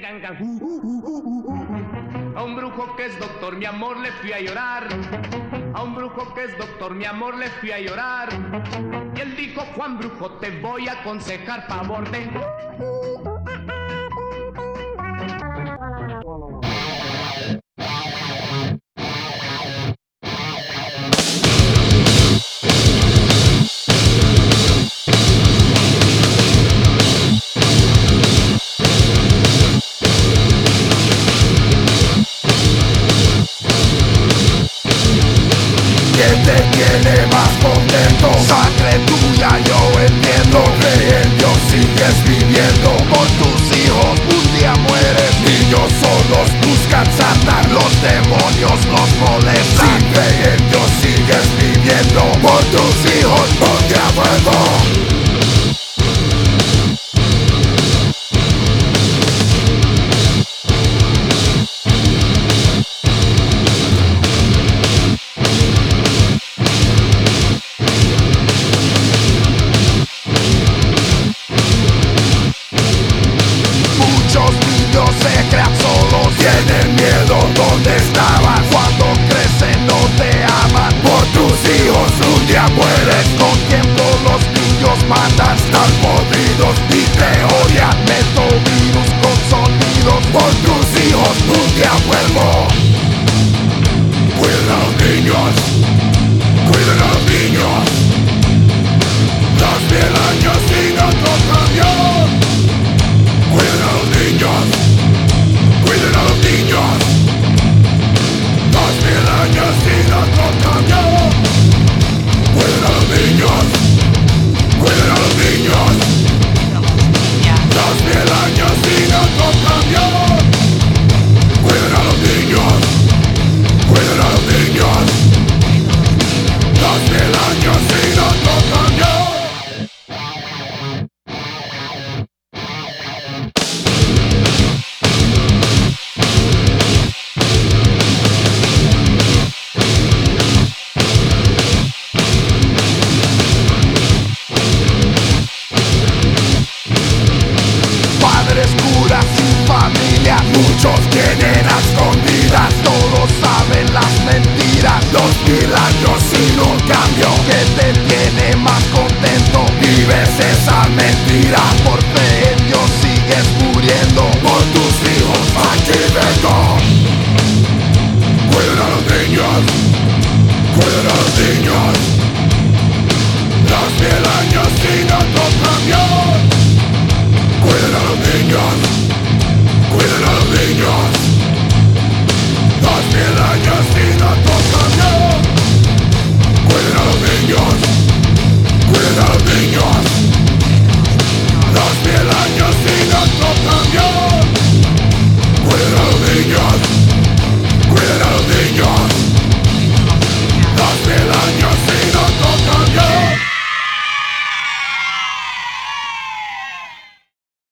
gan, gan. A un brujo que es doctor, mi amor, le fui a llorar. A un brujo que es doctor, mi amor, le fui a llorar. Y él dijo: Juan Brujo, te voy a aconsejar favor de... ¿Qué te tiene más contento? Sangre tuya, yo entiendo. Cree en Dios, sigues viviendo. Por tus hijos un día mueres. Niños solos buscan Satan, los demonios los molestan. Si cree en Dios, sigues viviendo. Por tus hijos un día muerto. Tienen miedo, ¿dónde estabas? Cuando crecen no te aman. Por tus hijos un día mueres. Con tiempo los niños mandan. Están podridos y te odian. Meto virus con sonidos. Por tus hijos un día vuelvo. Cuiden a los niños. Cuiden a los niños. 2000 años sin otro camión. Cuiden a los niños. Cuiden a los niños. 2000 años sin otro cambio. Cuiden a los niños. Cuiden a los niños. 2000 años sin otro cambio. Cuiden a los niños. Cuiden a los niños. 2000 años sin otro cambio. Muchos tienen a escondidas, todos saben las mentiras. 2000 años sin un cambio, que te tiene más contento. Vives esa mentira, por fe en Dios sigues muriendo. Por tus hijos aquí vengo. Cuiden a los niños. Cuiden a los niños. 2000 años sin otro cambio. Cuiden a los niños. Cuiden a los niños. 2000 años sin otro cambio. Cuiden a los niños. Cuiden a los niños. 2000 años sin otro cambio. Cuiden a los niños.